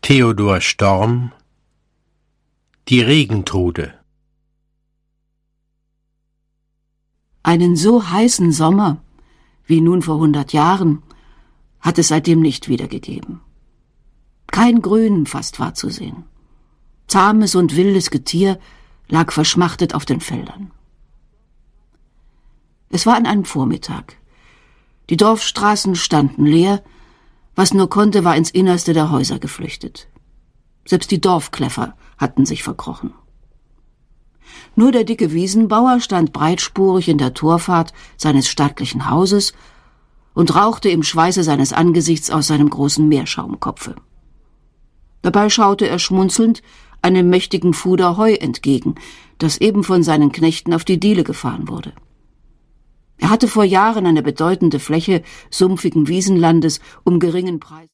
Theodor Storm: Die Regentrude. Einen so heißen Sommer wie nun vor 100 Jahren hat es seitdem nicht wiedergegeben. Kein Grün fast war zu sehen. Zahmes und wildes Getier lag verschmachtet auf den Feldern. Es war an einem Vormittag. Die Dorfstraßen standen leer, was nur konnte, war ins Innerste der Häuser geflüchtet. Selbst die Dorfkläffer hatten sich verkrochen. Nur der dicke Wiesenbauer stand breitspurig in der Torfahrt seines stattlichen Hauses und rauchte im Schweiße seines Angesichts aus seinem großen Meerschaumkopfe. Dabei schaute er schmunzelnd einem mächtigen Fuder Heu entgegen, das eben von seinen Knechten auf die Diele gefahren wurde. Er hatte vor Jahren eine bedeutende Fläche sumpfigen Wiesenlandes um geringen Preis